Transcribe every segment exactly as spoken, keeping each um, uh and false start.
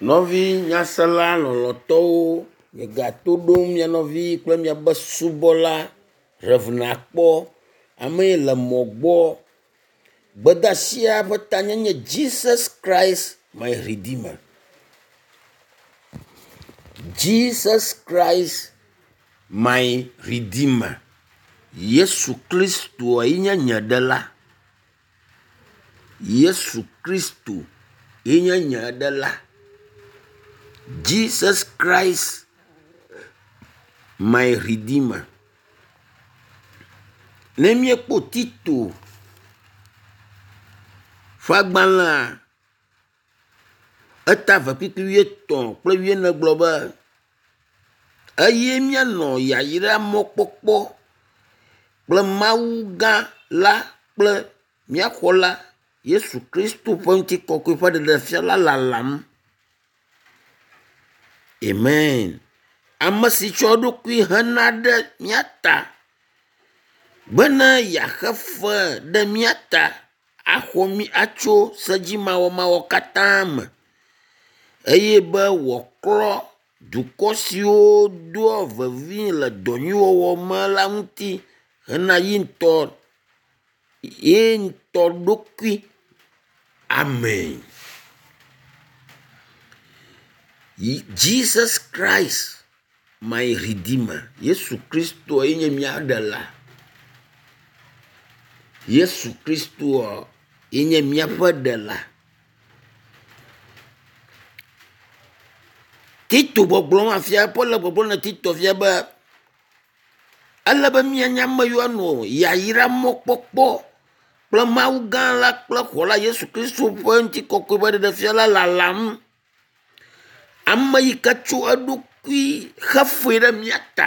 Novi nyasela lɔlɔtɔwo nye gato ɖom mia nɔvi kple miabe subɔla Revna kpɔ ame yi le mɔ gbɔ. Gbedasia ƒe tanya nye Jesus Christ my Redeemer. Jesus Christ my Redeemer. Yesu Kristo yi nye nye ɖela. Yesu Kristo yi nye nye ɖela. Jesus Christ my Redeemer. Ne miekpo Tito fagbala eta ve kpikpi wietɔ̃ kple wiene gblɔ be eye mianɔ yayra mɔkpɔkpɔ kple Mawu gã la kple miaxɔ la Yesu Kristo ƒe ŋutikɔkɔe ƒe ɖeɖefia la lalam. Amen. Ame si tsɔ eɖokui hena ɖe miata bena yaxe fe ɖe miata axɔ mi atso sedzimawɔmawɔ katã me eye be wòaklɔ dukɔ siwo doa vevi le dɔnyuiwɔwɔ me la ŋuti hena yi ŋutɔ ye ŋutɔ ɖokui. Amen. Jesus Christ my Redeemer. Yesu Kristo yi nye mia ɖela. Yesu Kristo yi nye miaƒe ɖela. Tito gbɔgblɔm afia Paul gbɔgblɔm na Tito fia be ale be mianya ame yiwo anɔ yayra mɔkpɔkpɔ kple Mawu gã la kple xɔ la Yesu Kristo ƒe ŋutikɔkɔe ƒe ɖeɖefia la lalam. Ame yi ke tso eɖokui xe fe ɖe mia ta,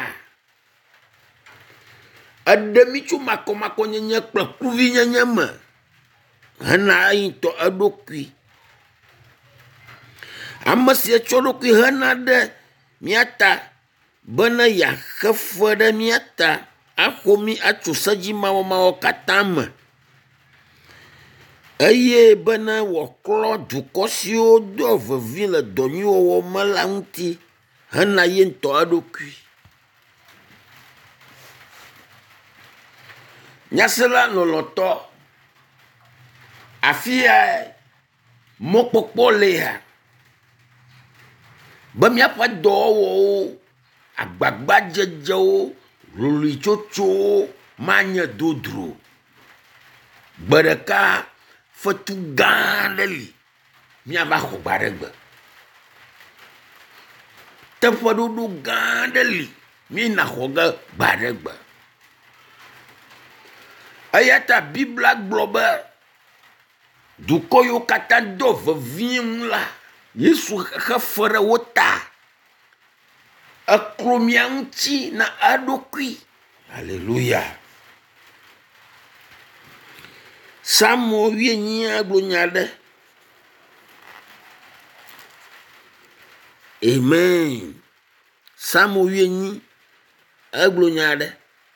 eɖe mi tso makɔmakɔnyenye kple kluvinyenye me hena eyi ŋutɔ eɖokui. Ame sia tsɔ eɖokui hena ɖe mia ta bena yeaxe fe ɖe mia ta axɔ mi atso sedzimawɔmawɔ katã me eye bena wòaklɔ dukɔ siwo doa vevi le dɔnyuiwɔwɔ me la ŋuti hena ye ŋutɔ eɖokui. Nyasela lɔlɔtɔ, afia mɔkpɔkpɔ lea be miaƒe dɔwɔwɔwo, agbagbadzedzewo, hloloetsotsowo manye dodro. Gbe ɖeka fetu gã aɖe li miava xɔ gba ɖe gbe. Teƒeɖoɖo gã aɖe li miena xɔ ge gba ɖe gbe. Eya ta Biblia gblɔ be dukɔ yiwo katã do vevie ŋu la Yesu xe fe ɖe wo ta. Eklo mia ŋuti na eɖokui. Hallelujah. Samuel wuienyi agblɔ nya ɖe. Amen. Samuel wuienyi agblɔ nya ɖe.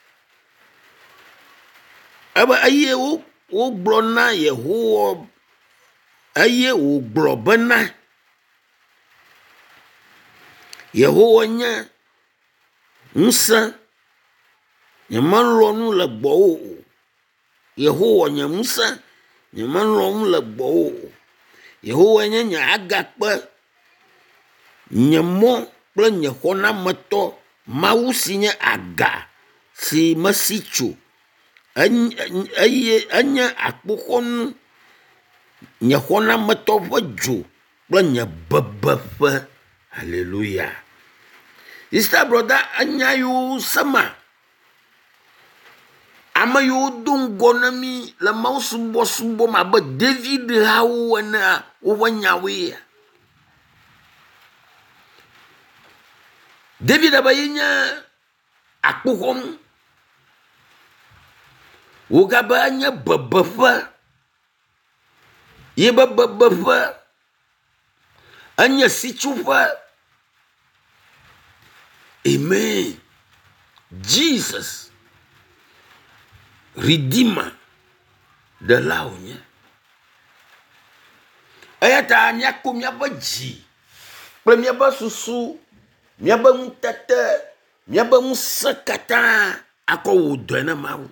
Ebe eye wo wo gblɔ na Yehowa eye wògblɔ bena Yehowa nye ŋusẽ, nyemelɔ nu le gbɔwò o. Yehowa nye ŋusẽ, nyemelɔ nu le gbɔwò o. Yehowa nye nye agakpe, nye mɔ kple nye xɔnametɔ, Mawu si nye aga si mesi tso eye enye akpoxɔnu, nye xɔnametɔ ƒe dzo kple nye bebeƒe. Hallelujah. Sister brother, enya yiwo sema ame yiwo do ŋgɔ na mi le Mawu subɔsubɔ me abe David hawo enea woƒe nyawoe. David be ye nye akpoxɔnu, wogabe enye bebeƒe, ye be bebeƒe enye sitsoƒe. Amen. Jesus Redeemer ɖela wònye. Eya ta miako miaƒe dzi kple miabe susu, miabe ŋutete, miabe ŋusẽ katã akɔ wò dɔe ne Mawu.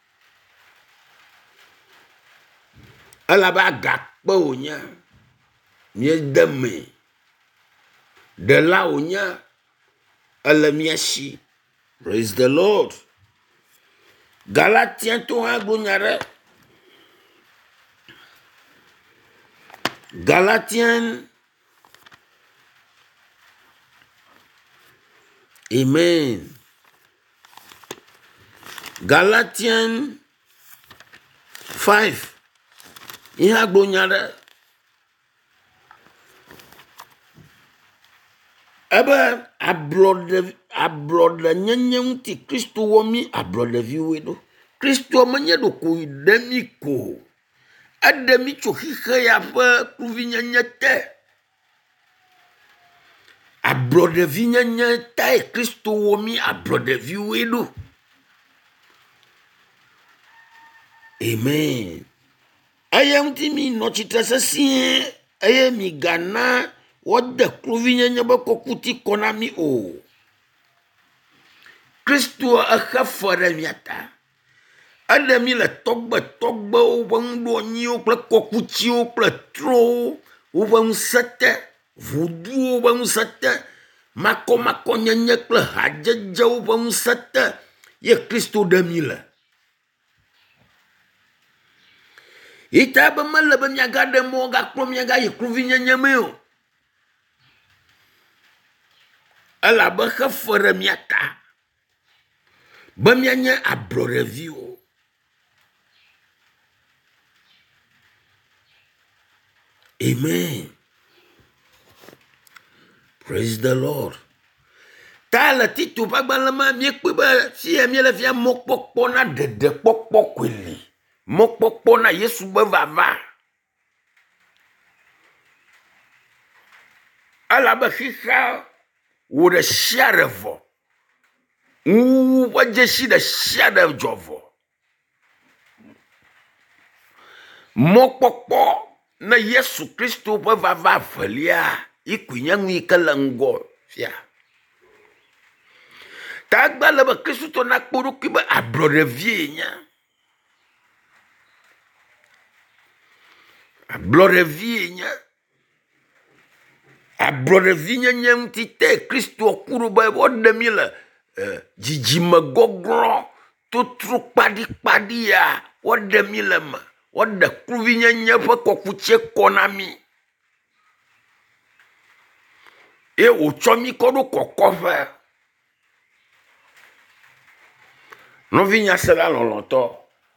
Elabe agakpe wònye, miede me, ɖela wònye, ele mia si. Praise the Lord. Galatiens to hã gblɔ nya ɖe. Galatiens. Amen. Galatians five. Ihe gblɔ nya ɖe. Ebe ablɔɖe ablɔɖe nyenye ŋuti Kristo wɔ mi ablɔɖeviwoe ɖo. Kristo menye ɖokui ɖe mi ko. Eɖe mi tso xixe ya ƒe kluvinyenye te. Ablɔɖevinyenye tae Kristo wɔ mi ablɔɖeviwoe ɖo. Amen. Eya ŋuti mi nɔ tsitre sesĩe eye mi gana wɔde kluvinyenye be kɔkuti kɔ na mi o. Kristo exe fe ɖe mia ta. Eɖe mi le tɔgbe tɔgbewo ƒe ŋuɖoanyiwo kple kɔkutiwo kple trowo woƒe ŋusẽ te, vuduwo ƒe ŋusẽ te, makɔmakɔnyenye kple hadzedzewo ƒe ŋusẽ te ye Kristo ɖe mi le. Ita be mele be miagaɖe mɔ gakplɔ miagayi kluvinyenye me o. Elabe xe fe ɖe mia ta be mianye ablɔɖeviwo. Amen. Praise the Lord. Ta le Tito ƒe agbalẽ ma miekpɔe be fia miele fia mɔkpɔkpɔ na ɖeɖe kpɔkpɔ koe li. Mɔkpɔkpɔ na Yesu be vava. Elabe xixea wò ɖe sia ɖe vɔ. Ŋu ƒe dzesi ɖe sia ɖe dzɔ vɔ. Mɔkpɔkpɔ ne Yesu Kristo ƒe vava velia ikui nye ŋu yi ke le ŋgɔ fia. Ta gbe le be Kristo na kpɔ ɖokui be ablɔɖevie nye. Ablɔɖevie nye. Ablɔɖevi nyenye ŋuti te Kristo ku ɖo be wɔɖe mi le dzidzime gɔglɔ totro kpaɖikpaɖi ya wɔɖe mi le me. Wɔɖe kluvinyenye ƒe kɔkutse kɔ na mi. Ye wòtsɔ mi kɔ ɖo kɔkɔƒe. Nɔvi nyasela lɔlɔtɔ.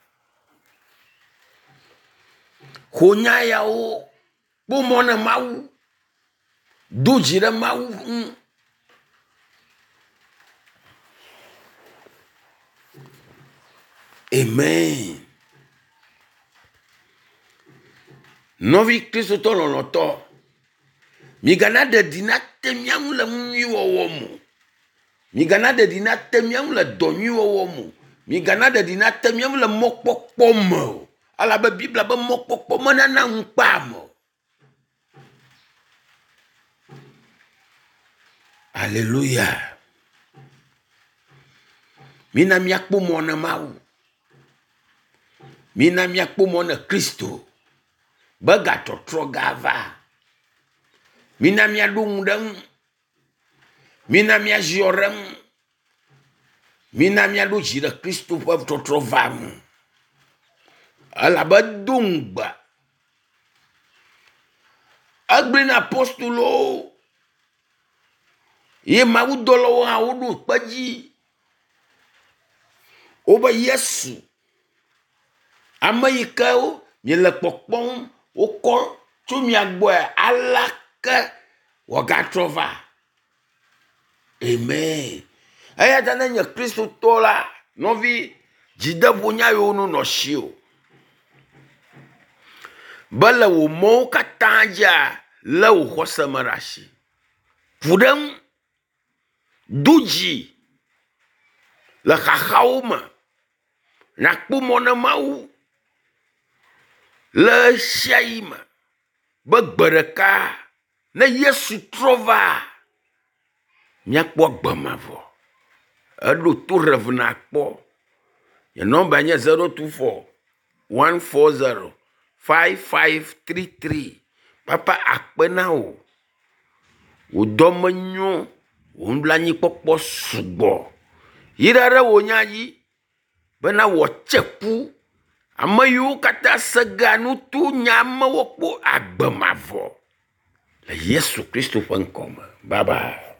Xɔ nya yawo kpɔ mɔ ne Mawu. Do dzi ɖe Mawu ŋu. Amen. Nɔvi Kristotɔ lɔlɔtɔ. Migana ɖeɖi nate mia ŋu le nyui wɔwɔ mo. Migana ɖeɖi nate mia ŋu le dɔ nyui wɔwɔ mo. Migana ɖeɖi nate mia ŋu le mɔkpɔkpɔ me o. Alabe Biblia be mɔkpɔkpɔ menana ŋukpa me o. Alléluia. Mina miakpɔ mɔ ne Mawu. Mina miakpɔ mɔ ne Kristo. Be gatɔtrɔ gava. Mina miaɖo ŋu ɖe ŋu. Mina miaziɔ ɖe ŋu. Mina miaɖo dzi ɖe Kristo ƒe tɔtrɔ va ŋu. Elabe do ŋugbe. Egblẽ na apostolowo. Ye mawudɔlawo hã woɖo kpe dzi. Wobe Yesu. Ame yi ke miele kpɔkpɔm wokɔ tso mia gbɔe alake wògatrɔ va. Amen. Eya ta ne nye Kristotɔ la, nɔvi dzideƒo nya yewo no nɔ si o. Be le wò mɔwo katã dzia, le wò xɔse me ɖe asi. Ƒu ɖe ŋu. Do dzi le xaxawo me. Nakpɔ mɔ ne Mawu. Le sia yi me. Be gbe ɖeka ne Yesu trɔ va miakpɔ gbemavɔ eɖo to revna kpɔ. Your number is zero two four one four zero five five three three. Papa akpena o. O dome nyo. O mblanyi pokpo sugbo. Yirare wo nyayi. Bena wo cheku. Amayu kata sega nutu nyama wokpo agbemavo. Le Yesu Christo ƒe ŋkɔme. Bye bye.